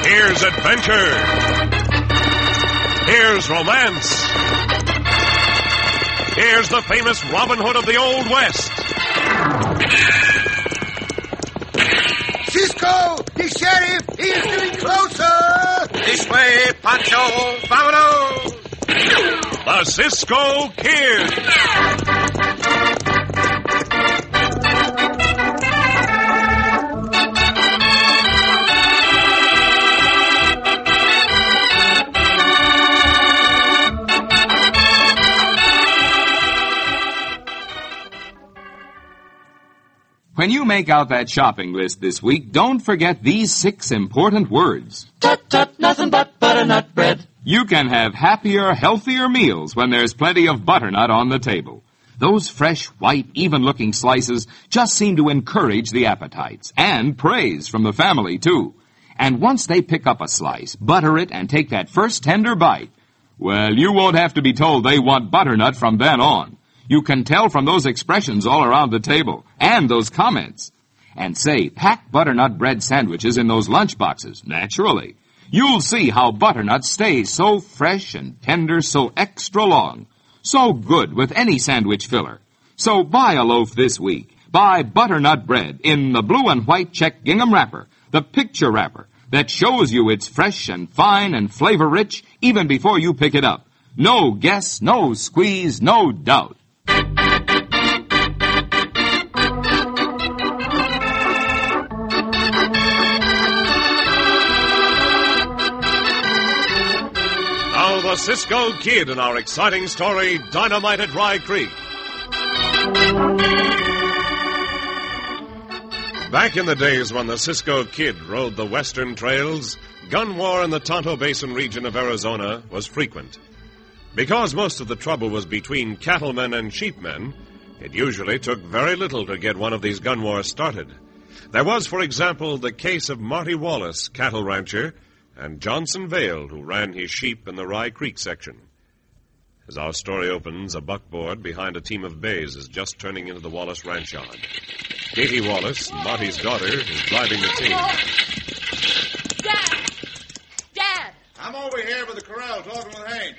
Here's adventure. Here's romance. Here's the famous Robin Hood of the Old West. Cisco! The sheriff! He is getting closer! This way, Pancho! Vámonos! The Cisco Kid. When you make out that shopping list this week, don't forget these 6 important words. Tut, tut, nothing but butternut bread. You can have happier, healthier meals when there's plenty of butternut on the table. Those fresh, white, even-looking slices just seem to encourage the appetites. And praise from the family, too. And once they pick up a slice, butter it, and take that first tender bite, well, you won't have to be told they want butternut from then on. You can tell from those expressions all around the table, and those comments. And say, pack butternut bread sandwiches in those lunch boxes, naturally. You'll see how butternut stays so fresh and tender, so extra long. So good with any sandwich filler. So buy a loaf this week. Buy butternut bread in the blue and white check gingham wrapper, the picture wrapper, that shows you it's fresh and fine and flavor-rich even before you pick it up. No guess, no squeeze, no doubt. The Cisco Kid in our exciting story, Dynamite at Rye Creek. Back in the days when the Cisco Kid rode the western trails, gun war in the Tonto Basin region of Arizona was frequent. Because most of the trouble was between cattlemen and sheepmen, it usually took very little to get one of these gun wars started. There was, for example, the case of Marty Wallace, cattle rancher, and Johnson Vale, who ran his sheep in the Rye Creek section. As our story opens, a buckboard behind a team of bays is just turning into the Wallace ranch yard. Katie Wallace, Marty's daughter, is driving the team. Dad! I'm over here by the corral talking with Hank.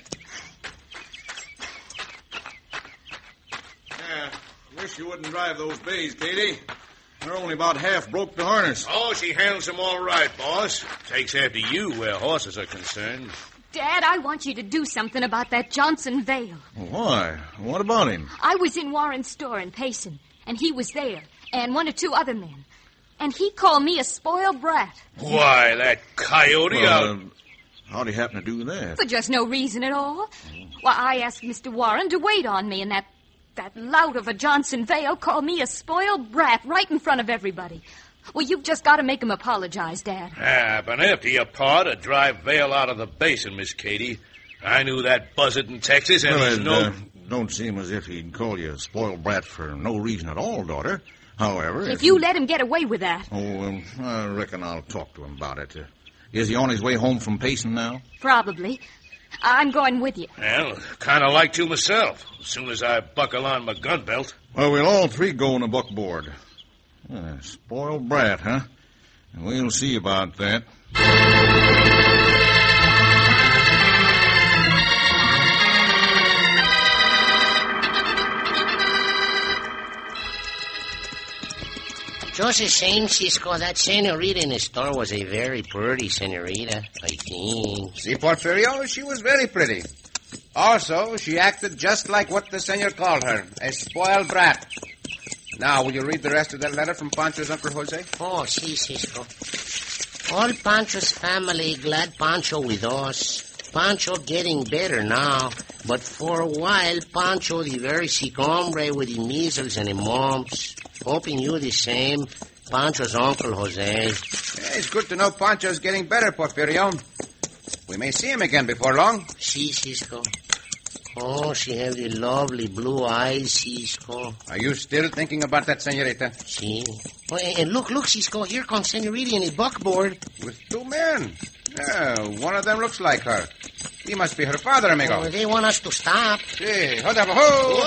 Yeah, wish you wouldn't drive those bays, Katie. They're only about half broke to harness. Oh, she handles them all right, boss. Takes after you where horses are concerned. Dad, I want you to do something about that Johnson Vale. Why? What about him? I was in Warren's store in Payson, and he was there, and 1 or 2 other men. And he called me a spoiled brat. Why, that coyote... How'd he happen to do that? For just no reason at all. Why, I asked Mr. Warren to wait on me, and that lout of a Johnson Vale called me a spoiled brat right in front of everybody. Well, you've just got to make him apologize, Dad. But after your pa to drive Vale out of the basin, Miss Katie. I knew that buzzard in Texas, and don't seem as if he'd call you a spoiled brat for no reason at all, daughter. However... If you let him get away with that... I reckon I'll talk to him about it. Is he on his way home from Payson now? Probably. I'm going with you. Well, kind of like to myself, as soon as I buckle on my gun belt. Well, we'll all 3 go in a buckboard. Spoiled brat, huh? We'll see about that. Just the same, Cisco, that senorita in the store was a very pretty senorita, I think. See, Porfirio, she was very pretty. Also, she acted just like what the senor called her, a spoiled brat. Now, will you read the rest of that letter from Pancho's Uncle Jose? Oh, si, Cisco. All Pancho's family glad Pancho with us. Pancho getting better now, but for a while, Pancho the very sick hombre with the measles and the mumps. Hoping you the same, Pancho's Uncle Jose. Yeah, it's good to know Pancho's getting better, Porfirio. We may see him again before long. Si, Cisco. Oh, she have the lovely blue eyes, Cisco. Are you still thinking about that senorita? Si. Oh, and look, Cisco, here comes senorita in a buckboard. With 2 men. Yeah, one of them looks like her. He must be her father, amigo. Oh, they want us to stop. Si, hold up, ho!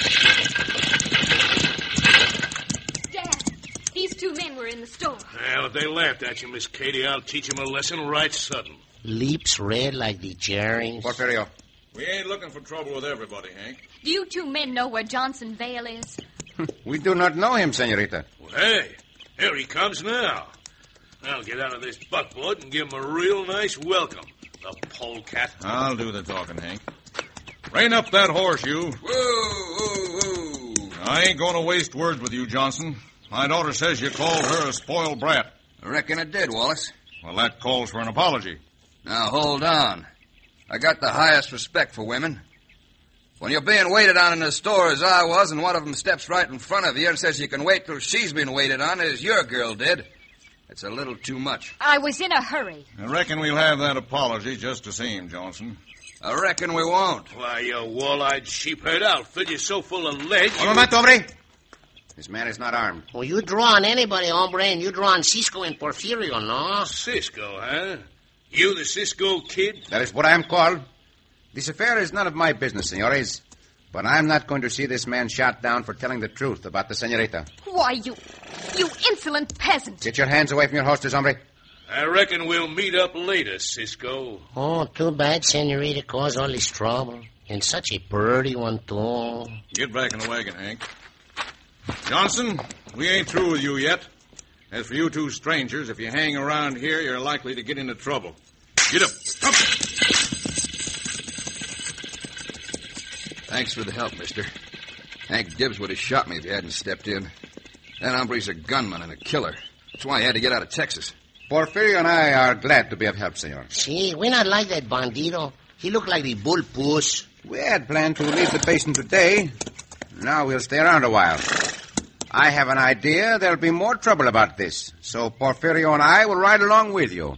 Dad, these 2 men were in the store. Well, if they laughed at you, Miss Katie, I'll teach 'em a lesson right sudden. Lips red like the cherries. Porfirio. We ain't looking for trouble with everybody, Hank. Do you two men know where Johnson Vale is? We do not know him, senorita. Well, hey, here he comes now. I'll get out of this buckboard and give him a real nice welcome. The polecat. I'll do the talking, Hank. Rein up that horse, you. Whoa, whoa, whoa. I ain't going to waste words with you, Johnson. My daughter says you called her a spoiled brat. I reckon it did, Wallace. Well, that calls for an apology. Now, hold on. I got the highest respect for women. When you're being waited on in the store as I was, and one of them steps right in front of you and says you can wait till she's been waited on as your girl did, it's a little too much. I was in a hurry. I reckon we'll have that apology just the same, Johnson. I reckon we won't. Why, you wall-eyed sheep-head outfit, you're so full of lead. Un momento, hombre. This man is not armed. Well, you draw on anybody, hombre, and you draw on Cisco and Porfirio, no? Cisco, huh? You the Cisco kid? That is what I am called. This affair is none of my business, senores. But I'm not going to see this man shot down for telling the truth about the senorita. Why, you insolent peasant. Get your hands away from your holsters, hombre. I reckon we'll meet up later, Cisco. Oh, too bad, senorita caused all this trouble. And such a birdie one, too. Get back in the wagon, Hank. Johnson, we ain't through with you yet. As for you two strangers, if you hang around here, you're likely to get into trouble. Get up. Up. Thanks for the help, mister. Hank Dibbs would have shot me if he hadn't stepped in. That hombre's a gunman and a killer. That's why he had to get out of Texas. Porfirio and I are glad to be of help, senor. See, we not like that bandito. He looked like the bull puss. We had planned to leave the basin today. Now we'll stay around a while. I have an idea there'll be more trouble about this. So Porfirio and I will ride along with you.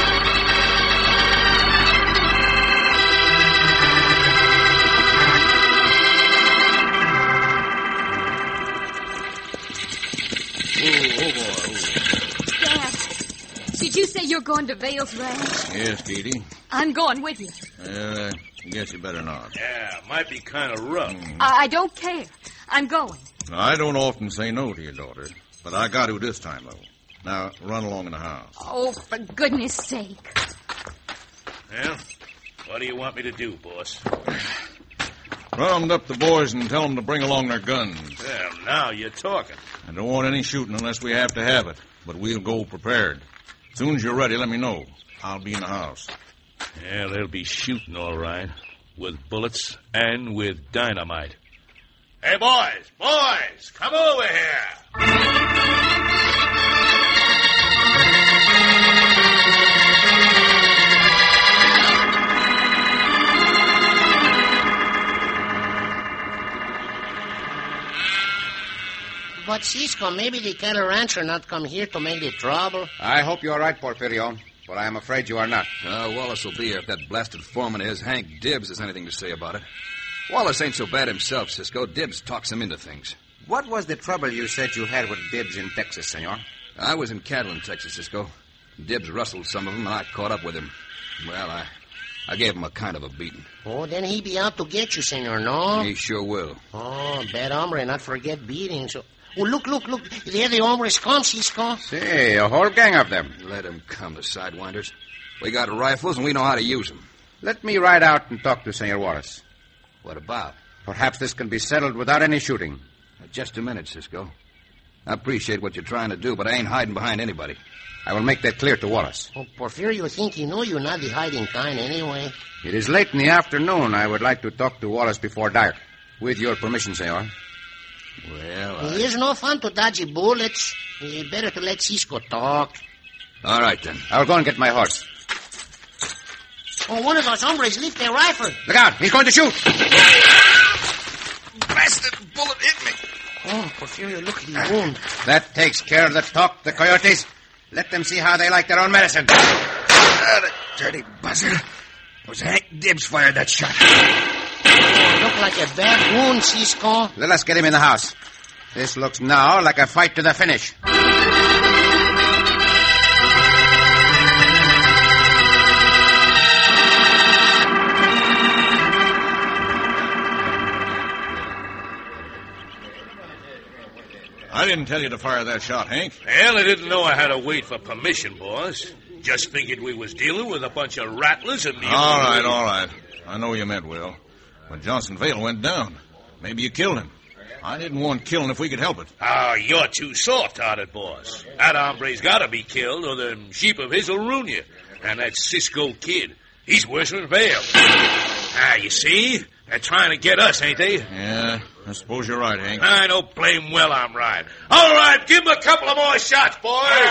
Dad, did you say you're going to Vale's ranch? Yes, Katie. I'm going with you. I guess you better not. Yeah, might be kind of rough. I don't care. I'm going. I don't often say no to your daughter, but I got to this time, though. Now, run along in the house. Oh, for goodness sake. Well, what do you want me to do, boss? Round up the boys and tell them to bring along their guns. Well, now you're talking. I don't want any shooting unless we have to have it, but we'll go prepared. As soon as you're ready, let me know. I'll be in the house. Yeah, they'll be shooting all right. With bullets and with dynamite. Hey, boys, come over here. But, Cisco, maybe the cattle rancher not come here to make the trouble. I hope you're right, Porfirio, but I am afraid you are not. Wallace will be here if that blasted foreman of his, Hank Dibbs, has anything to say about it. Wallace ain't so bad himself, Cisco. Dibbs talks him into things. What was the trouble you said you had with Dibbs in Texas, senor? I was in cattle in Texas, Cisco. Dibbs rustled some of them, and I caught up with him. Well, I gave him a kind of a beating. Oh, then he be out to get you, senor, no? He sure will. Oh, bad hombre, not forget beating. So, oh, look. There the hombres come, Cisco. See, a whole gang of them. Let them come, the sidewinders. We got rifles, and we know how to use them. Let me ride out and talk to Senor Wallace. What about? Perhaps this can be settled without any shooting. Just a minute, Cisco. I appreciate what you're trying to do, but I ain't hiding behind anybody. I will make that clear to Wallace. Oh, Porfirio think you know you're not the hiding kind anyway. It is late in the afternoon. I would like to talk to Wallace before dark. With your permission, senor. Well, It is no fun to dodge bullets. Better to let Cisco talk. All right, then. I'll go and get my horse. Oh, one of those hombres lift their rifle. Look out! He's going to shoot! Blasted bullet hit me. Oh, Porfirio, look at the wound. That takes care of the talk, the coyotes. Let them see how they like their own medicine. The dirty buzzard. It was Hank Dibbs fired that shot. Look like a bad wound, Cisco. Let us get him in the house. This looks now like a fight to the finish. I didn't tell you to fire that shot, Hank. Well, I didn't know I had to wait for permission, boss. Just figured we was dealing with a bunch of rattlers and... All right. I know you meant well. But Johnson Vale went down. Maybe you killed him. I didn't want killing if we could help it. Oh, you're too soft-hearted, boss. That hombre's got to be killed, or them sheep of his will ruin you. And that Cisco Kid, he's worse than Vale. You see? They're trying to get us, ain't they? Yeah, I suppose you're right, Hank. I know blame well I'm right. All right, give him a couple of more shots, boys.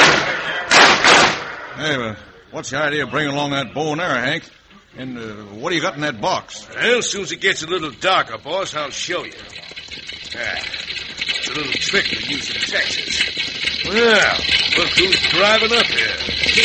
Hey, what's the idea of bringing along that bow and arrow, Hank? And what do you got in that box? Well, as soon as it gets a little darker, boss, I'll show you. It's a little trick we use in Texas. Well, look who's driving up here.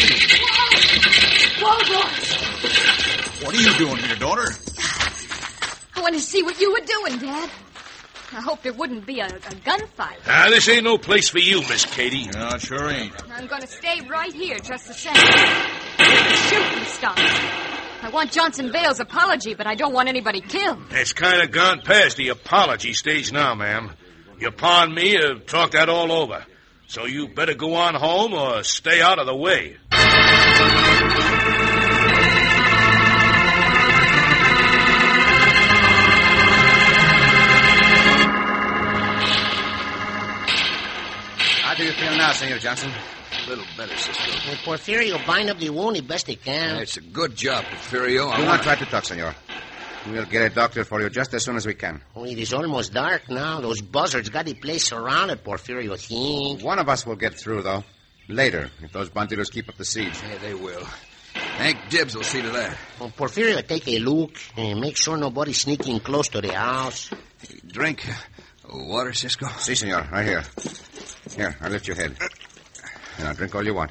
Whoa, boys. What are you doing here, daughter? I want to see what you were doing, Dad. I hoped it wouldn't be a gunfight. This ain't no place for you, Miss Katie. No, it sure ain't. I'm going to stay right here just the same. The shooting stops. I want Johnson Vale's apology, but I don't want anybody killed. It's kind of gone past the apology stage now, ma'am. Your pa and me have talked that all over. So you better go on home or stay out of the way. How do you feel now, Senor Johnson? A little better, Cisco. Porfirio, bind up the wound the best he can. It's a good job, Porfirio. Do not try to talk, Senor. We'll get a doctor for you just as soon as we can. Oh, it is almost dark now. Those buzzards got the place surrounded, Porfirio, think. One of us will get through, though. Later, if those bandidos keep up the siege. Yeah, they will. Hank Dibbs will see to that. Oh, Porfirio, take a look and make sure nobody's sneaking close to the house. Drink water, Cisco? Si, senor. Right here. Here, I'll lift your head. Now, drink all you want.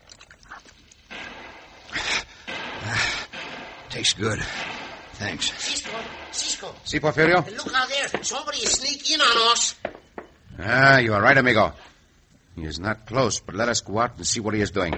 Tastes good. Thanks. Cisco. Si, Porfirio? Look out there. Somebody is sneaking in on us. You are right, amigo. He is not close, but let us go out and see what he is doing.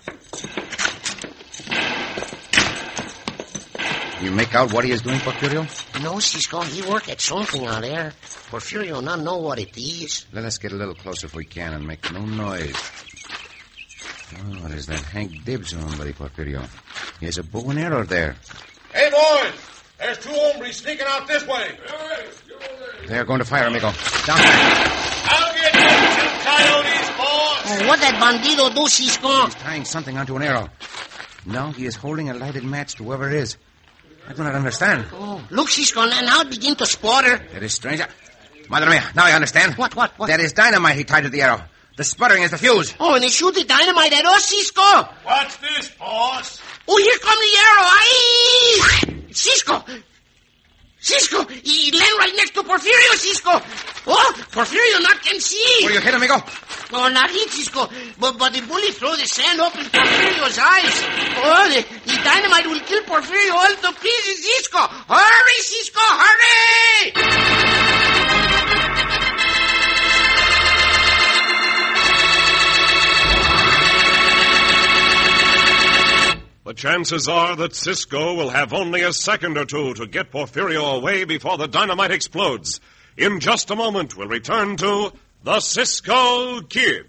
You make out what he is doing, Porfirio? No, Cisco. He work at something out there. Porfirio not know what it is. Let us get a little closer if we can and make no noise. Oh, what is that Hank Dibbs on, buddy, Porfirio? He has a bow and arrow there. Hey, boys! There's two hombres sneaking out this way. They are going to fire, amigo. Down there. I'll get you two coyotes, boss. Oh, what that bandido do, Cisco? He's tying something onto an arrow. No, he is holding a lighted match to whoever it is. I do not understand. Oh, look, Cisco, now it begin to sputter. That is strange. Madre mia, now I understand. What? That is dynamite he tied to the arrow. The sputtering is the fuse. Oh, and they shoot the dynamite at us, Cisco. What's this, boss? Oh, here come the arrow. Aye! Cisco, he land right next to Porfirio, Cisco. Oh, Porfirio not can see. Were you hit, amigo? Oh, not hit, Cisco. But the bullet throw the sand up in Porfirio's eyes. Oh, the dynamite will kill Porfirio all to pieces, Cisco. Hurry, Cisco, hurry! The chances are that Cisco will have only a second or two to get Porfirio away before the dynamite explodes. In just a moment, we'll return to the Cisco Kid.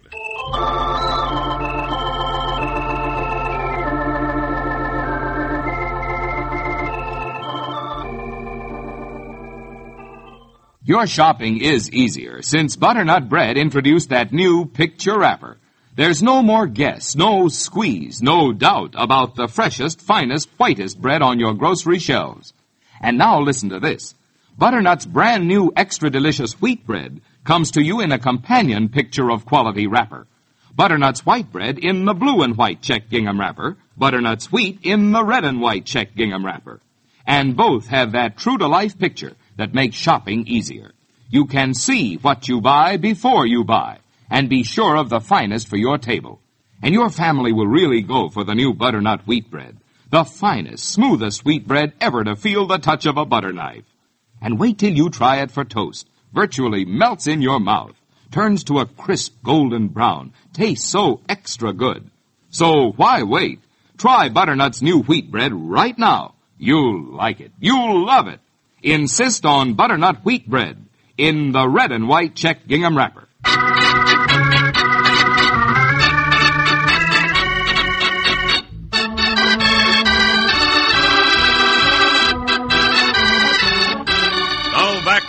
Your shopping is easier since Butternut Bread introduced that new picture wrapper. There's no more guess, no squeeze, no doubt about the freshest, finest, whitest bread on your grocery shelves. And now listen to this. Butternut's brand new extra delicious wheat bread comes to you in a companion picture of quality wrapper. Butternut's white bread in the blue and white check gingham wrapper, Butternut's wheat in the red and white check gingham wrapper. And both have that true-to-life picture that makes shopping easier. You can see what you buy before you buy, and be sure of the finest for your table. And your family will really go for the new Butternut wheat bread, the finest, smoothest wheat bread ever to feel the touch of a butter knife. And wait till you try it for toast. Virtually melts in your mouth, turns to a crisp golden brown, tastes so extra good. So why wait? Try Butternut's new wheat bread right now. You'll like it. You'll love it. Insist on Butternut wheat bread in the red and white check gingham wrapper.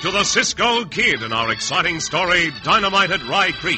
to the Cisco Kid in our exciting story, Dynamite at Rye Creek.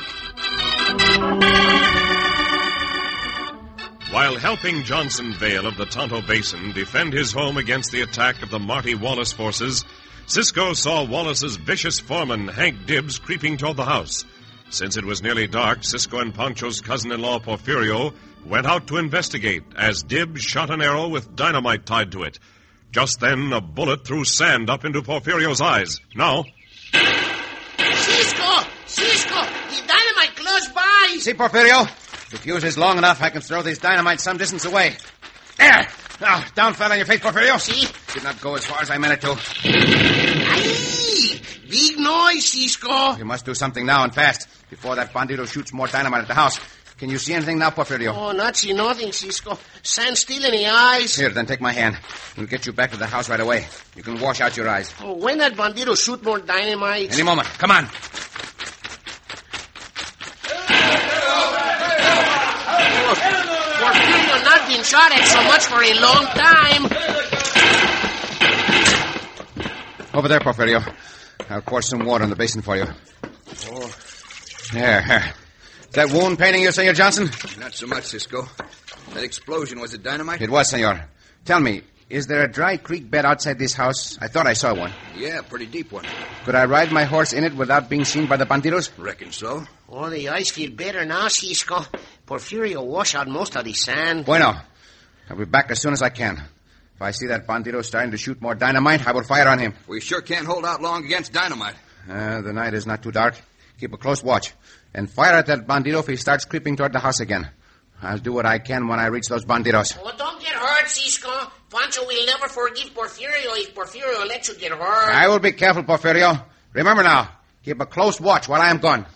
While helping Johnson Vale of the Tonto Basin defend his home against the attack of the Marty Wallace forces, Cisco saw Wallace's vicious foreman, Hank Dibbs, creeping toward the house. Since it was nearly dark, Cisco and Pancho's cousin-in-law, Porfirio, went out to investigate as Dibbs shot an arrow with dynamite tied to it. Just then, a bullet threw sand up into Porfirio's eyes. Now... Cisco! The dynamite close by! See, Porfirio? The fuse is long enough, I can throw this dynamite some distance away. There! Now, down flat on your face, Porfirio. See? Did not go as far as I meant it to. Aye! Big noise, Cisco. You must do something now and fast, before that bandito shoots more dynamite at the house. Can you see anything now, Porfirio? Oh, not see nothing, Cisco. Sand still in the eyes. Here, then take my hand. We'll get you back to the house right away. You can wash out your eyes. Oh, when that bandito shoot more dynamite? Any moment. Come on. Porfirio not been shot at so much for a long time. Over there, Porfirio. I'll pour some water in the basin for you. Oh. There. Is that wound paining you, Senor Johnson? Not so much, Cisco. That explosion, was it dynamite? It was, Senor. Tell me, is there a dry creek bed outside this house? I thought I saw one. Yeah, pretty deep one. Could I ride my horse in it without being seen by the bandidos? Reckon so. Oh, the eyes feel better now, Cisco. Porfirio wash out most of the sand. Bueno. I'll be back as soon as I can. If I see that bandito starting to shoot more dynamite, I will fire on him. We sure can't hold out long against dynamite. The night is not too dark. Keep a close watch. And fire at that bandito if he starts creeping toward the house again. I'll do what I can when I reach those banditos. Oh, don't get hurt, Cisco. Pancho will never forgive Porfirio if Porfirio lets you get hurt. I will be careful, Porfirio. Remember now, keep a close watch while I am gone.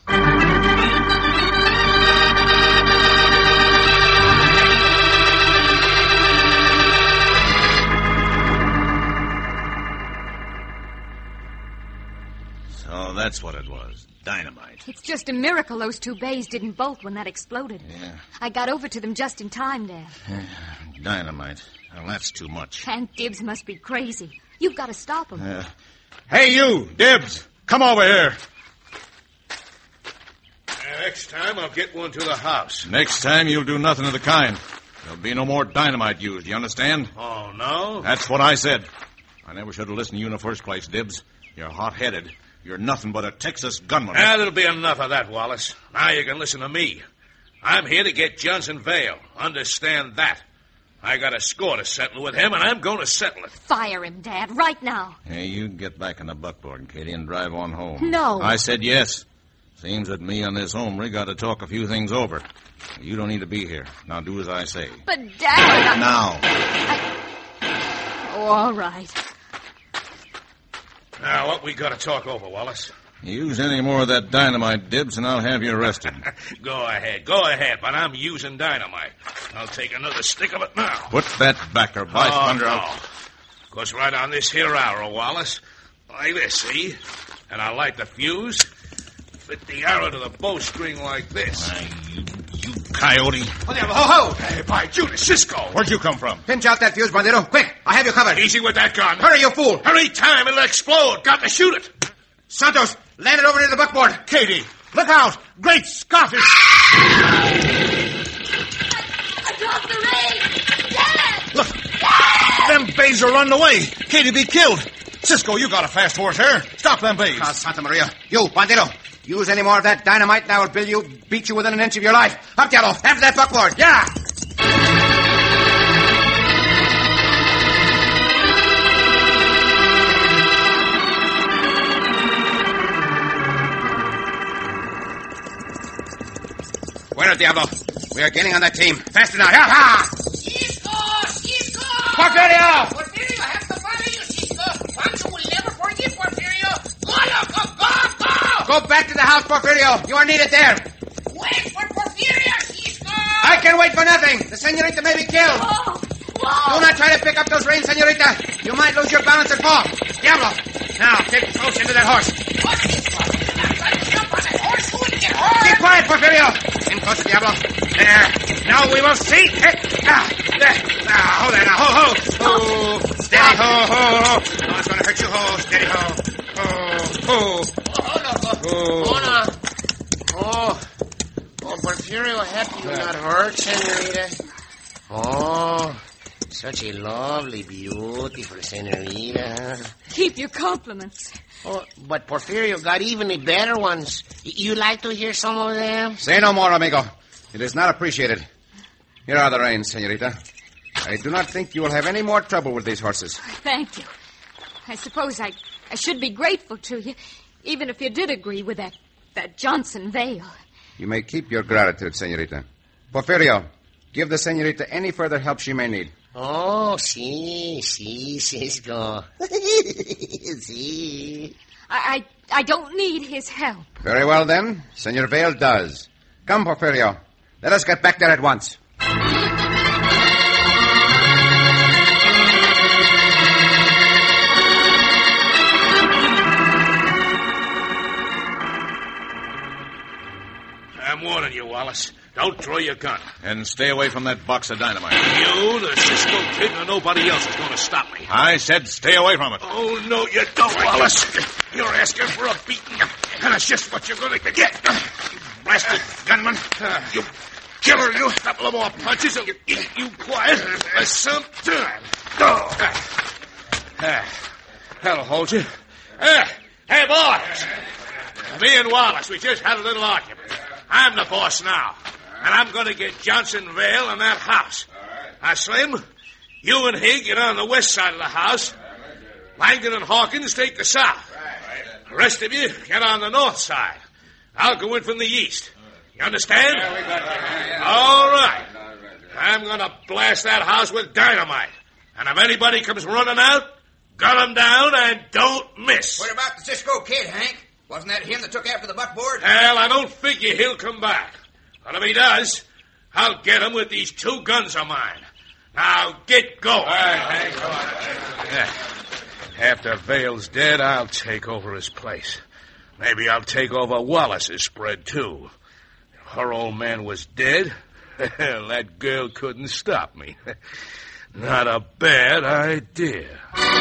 So that's what it was. Dynamite. It's just a miracle those two bays didn't bolt when that exploded. Yeah. I got over to them just in time, Dad. Dynamite. Well, that's too much. Hank Dibbs must be crazy. You've got to stop him. Hey, you, Dibbs. Come over here. Next time, I'll get one to the house. Next time, you'll do nothing of the kind. There'll be no more dynamite used, you understand? Oh, no? That's what I said. I never should have listened to you in the first place, Dibbs. You're hot-headed. You're nothing but a Texas gunman. That'll be enough of that, Wallace. Now you can listen to me. I'm here to get Johnson Vale. Understand that. I got a score to settle with him, and I'm going to settle it. Fire him, Dad, right now. Hey, you get back in the buckboard, Katie, and drive on home. No. I said yes. Seems that me and this hombre got to talk a few things over. You don't need to be here. Now do as I say. But, Dad... Now. Oh, all right. Now, what we got to talk over, Wallace? Use any more of that dynamite, Dibbs, and I'll have you arrested. Go ahead, but I'm using dynamite. I'll take another stick of it now. Put that back or by thunder no. out. Goes right on this here arrow, Wallace. Like this, see? And I light the fuse. Fit the arrow to the bowstring like this. You coyote. Ho! Hey, by Judas, Cisco! Where'd you come from? Pinch out that fuse, bandito. Quick, I have you covered. Easy with that gun. Hurry, you fool. Hurry, time, it'll explode. Got to shoot it. Santos, land it over near the buckboard. Katie, look out! Great Scott! I dropped the ring! Dad! Look, them bays are running away. Katie be killed. Cisco, you got a fast horse here. Stop them bays. Santa Maria. You, bandito. Use any more of that dynamite and I will beat you within an inch of your life. Up, Diablo. After that buckboard. Yeah! Bueno, Diablo. We are gaining on that team. Faster now. Yeah, ha! Cisco! Porfirio! Porfirio, have to follow you, Cisco. Pancho will never forgive Porfirio. Go! Go back to the house, Porfirio. You are needed there. Wait for Porfirio, Cisco! I can wait for nothing. The senorita may be killed. Whoa! Do not try to pick up those reins, senorita. You might lose your balance and fall. Diablo. Now, get close into that horse. Keep quiet, Porfirio. In closer, Diablo. There. Now we will see. There. Hold there now. Ho. Steady, ho. No one's going to hurt you, ho. Steady, ho. Porfirio, happy you're not hurt, senorita. Oh, such a lovely, beautiful senorita. Keep your compliments. Oh, but Porfirio got even better ones. You like to hear some of them? Say no more, amigo. It is not appreciated. Here are the reins, senorita. I do not think you will have any more trouble with these horses. Thank you. I suppose I should be grateful to you, even if you did agree with that Johnson Vale. You may keep your gratitude, senorita. Porfirio, give the senorita any further help she may need. Oh, Cisco. Si. I don't need his help. Very well, then. Senor Vale does. Come, Porfirio. Let us get back there at once. I'm warning you, Wallace. Don't draw your gun. And stay away from that box of dynamite. You, the Cisco Kid, or nobody else is going to stop me. I said stay away from it. Oh, no, you don't, Wallace. You're asking for a beating, and that's just what you're going to get. You blasted gunman. You killer, you. A couple of more punches, and you quiet for some time. That'll hold you. Hey, boys. Me and Wallace, we just had a little argument. I'm the boss now, and I'm going to get Johnson Vale and that house. Now, Slim, you and he get on the west side of the house. Langdon and Hawkins take the south. The rest of you get on the north side. I'll go in from the east. You understand? All right. I'm going to blast that house with dynamite. And if anybody comes running out, gun them down and don't miss. What about the Cisco Kid, Hank? Wasn't that him that took after the buckboard? Well, I don't figure he'll come back. But if he does, I'll get him with these 2 guns of mine. Now, get going. All right, Hank. After Vale's dead, I'll take over his place. Maybe I'll take over Wallace's spread, too. If her old man was dead, that girl couldn't stop me. Not a bad idea.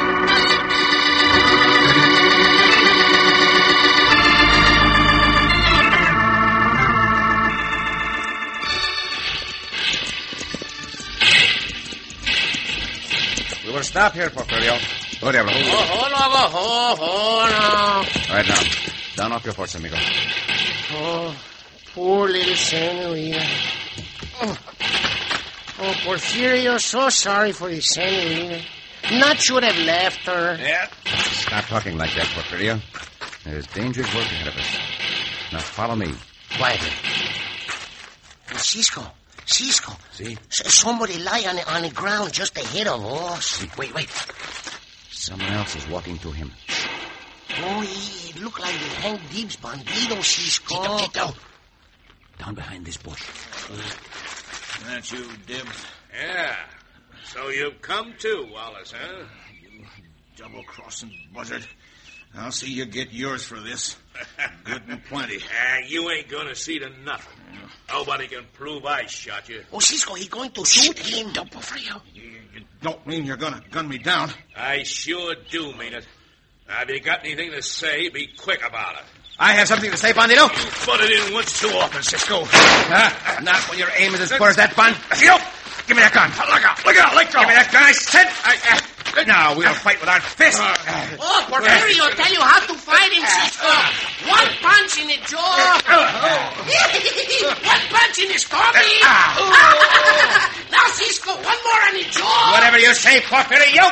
We will stop here, Porfirio. Go, Diablo. Oh, no. All right, now. Down off your horse, amigo. Oh, poor little senorita. Oh, Porfirio, so sorry for the senorita. Not should have left her. Yeah. Stop talking like that, Porfirio. There's dangerous work ahead of us. Now, follow me. Quietly. Cisco. See? Somebody lie on the ground just ahead of us. Wait. Someone else is walking to him. Oh, it looked like the Hank Gibbs bandido, Cisco. Get down. Down behind this bush. That's you, Dibbs. Yeah. So you've come too, Wallace, huh? You double-crossing buzzard. I'll see you get yours for this. Good and plenty. You ain't gonna see to nothing. Nobody can prove I shot you. Oh, Cisco, he's going to shoot him. Don't Porfirio. You don't mean you're going to gun me down? I sure do mean it. Now, if you got anything to say, be quick about it. I have something to say, Bandito. You put it in once too often, Cisco. Not when your aim is as poor as that, Bond. Give me that gun. Look out. Let go. Give me that gun, I said. Now we'll fight with our fists. Oh, Porfirio, tell you how to fight him, Cisco. One punch in the jaw. One punch in the stomach. Now, Cisco, one more on the jaw. Whatever you say, Porfirio.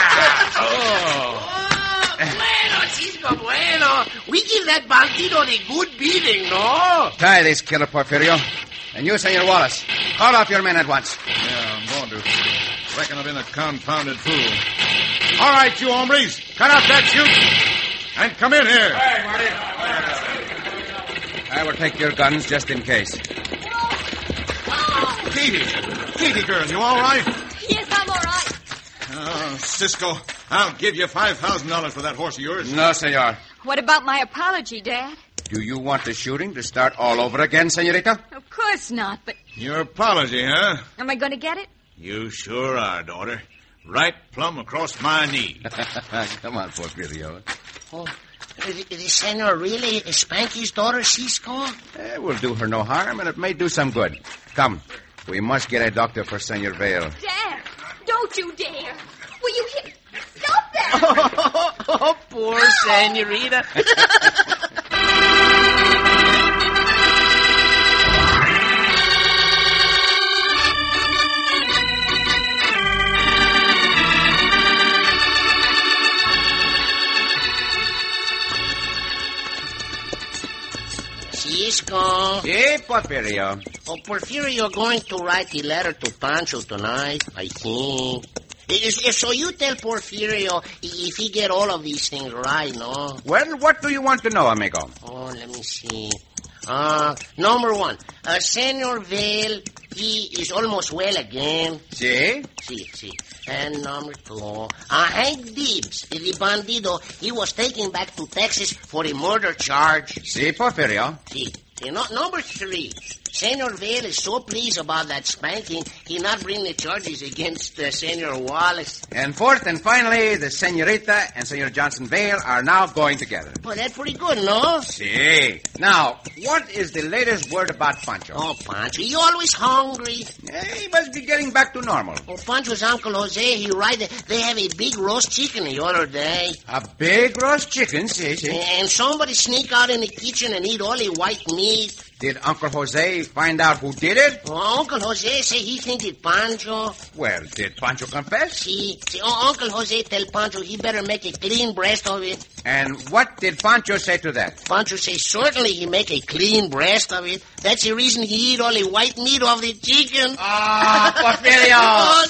Bueno, Cisco, bueno. We give that bandido the good beating, no? Tie this killer, Porfirio. And you, Senor Wallace, call off your men at once. Yeah, I'm going to. Reckon I've been a confounded fool. All right, you hombres, cut out that shoot and come in here. Hey, Marty. I will take your guns just in case. Katie girl, you all right? Yes, I'm all right. Cisco, I'll give you $5,000 for that horse of yours. No, senor. What about my apology, Dad? Do you want the shooting to start all over again, senorita? Of course not, but Your apology, huh? am I going to get it? You sure are, daughter. Right plumb across my knee. Come on, Porfirio. Oh, The senor really spank his daughter, Cisco? It will do her no harm, and it may do some good. Come, we must get a doctor for Senor Vale. Dad, don't you dare. Will you hit... Stop that! Oh, poor senorita. Cisco. Hey, Porfirio. Oh, Porfirio going to write the letter to Pancho tonight, I think. So you tell Porfirio if he get all of these things right, no? Well, what do you want to know, amigo? Oh, let me see. Number one, Senor Vale, he is almost well again. Si? Si. And number two, Hank Dibbs, the bandido, he was taken back to Texas for a murder charge. Si, Porfirio. Si. Number three, Senor Vale is so pleased about that spanking, he not bring the charges against Senor Wallace. And fourth and finally, the senorita and Senor Johnson Vale are now going together. Well, that's pretty good, no? Si. Now, what is the latest word about Pancho? Oh, Pancho, he always hungry. He must be getting back to normal. Oh, Pancho's Uncle Jose, he write that they have a big roast chicken the other day. A big roast chicken, si. And somebody sneak out in the kitchen and eat all the white meat. Did Uncle Jose find out who did it? Oh, Uncle Jose say he think it Pancho. Well, did Pancho confess? See, Uncle Jose tell Pancho he better make a clean breast of it. And what did Pancho say to that? Pancho say certainly he make a clean breast of it. That's the reason he eat all the white meat of the chicken. Ah, Porfirio! Oh,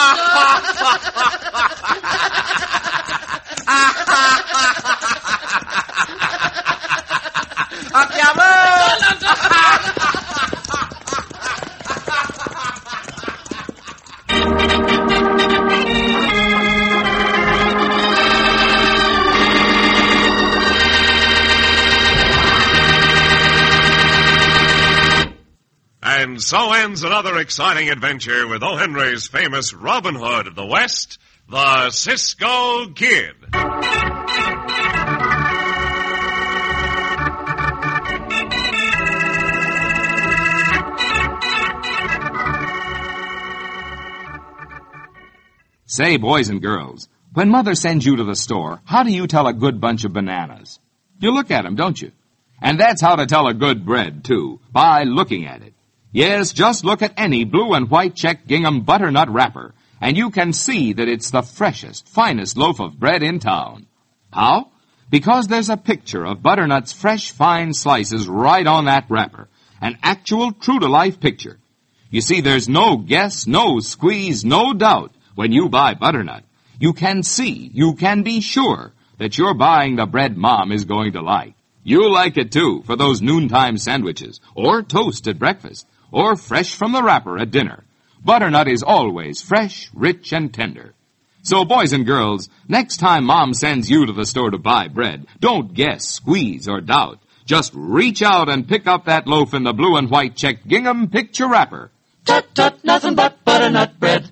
And so ends another exciting adventure with O. Henry's famous Robin Hood of the West, the Cisco Kid. Say, boys and girls, when Mother sends you to the store, how do you tell a good bunch of bananas? You look at them, don't you? And that's how to tell a good bread, too, by looking at it. Yes, just look at any blue and white check gingham butternut wrapper, and you can see that it's the freshest, finest loaf of bread in town. How? Because there's a picture of butternut's fresh, fine slices right on that wrapper. An actual, true-to-life picture. You see, there's no guess, no squeeze, no doubt when you buy butternut. You can see, you can be sure that you're buying the bread Mom is going to like. You'll like it, too, for those noontime sandwiches, or toast at breakfast, or fresh from the wrapper at dinner. Butternut is always fresh, rich, and tender. So, boys and girls, next time Mom sends you to the store to buy bread, don't guess, squeeze, or doubt. Just reach out and pick up that loaf in the blue and white checked gingham picture wrapper. Tut, tut, nothing but butternut bread.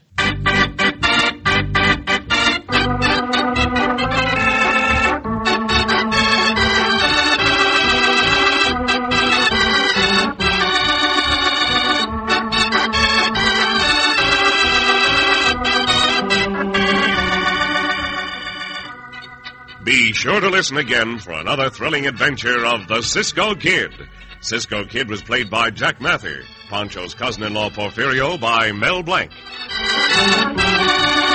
Be sure to listen again for another thrilling adventure of the Cisco Kid. Cisco Kid was played by Jack Mather. Pancho's cousin-in-law Porfirio by Mel Blanc.